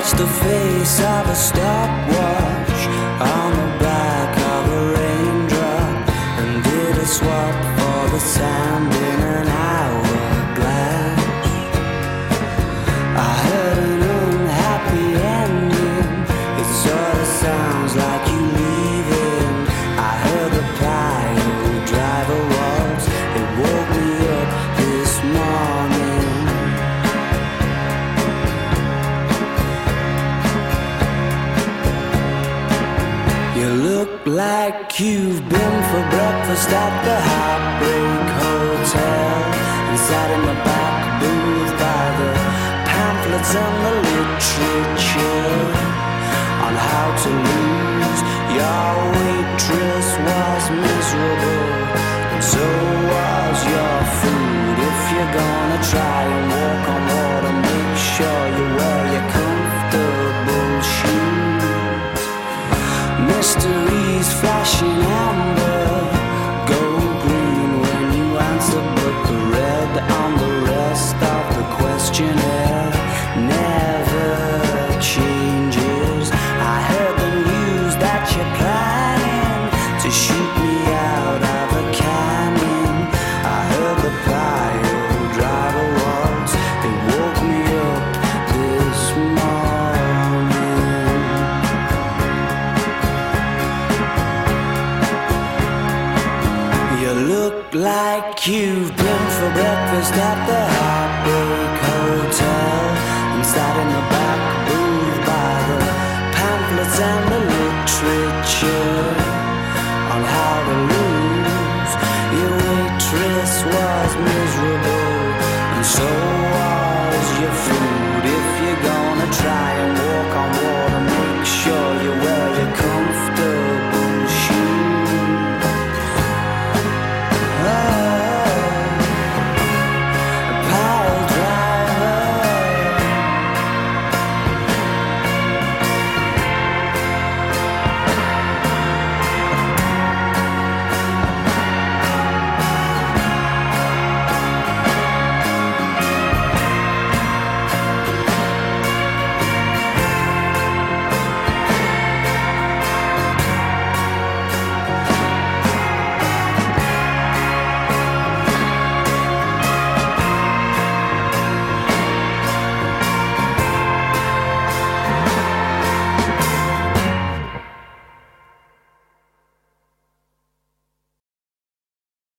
the face of a stopwatch on the back of a raindrop, and did a swap for the sand in an hourglass. I heard an unhappy ending. It sort of sounds like you leaving. I heard the pile driver waltz. It woke me up this morning. You look like you've been for breakfast at the Heartbreak Hotel, and sat in the back booth by the pamphlets and the literature on how to lose. Your waitress was miserable, and so was your food. If you're gonna try and walk on water, make sure you wear your comfortable shoes. Mysteries flashing amber, gold green when you answer, but the red on the rest of the questionnaire never changes. I heard the news that you're planning to shoot me out of a cannon. I heard the pile driver waltz. It woke me up this morning. You look like you've been for breakfast at the Heartbreak Hotel, and sat in the back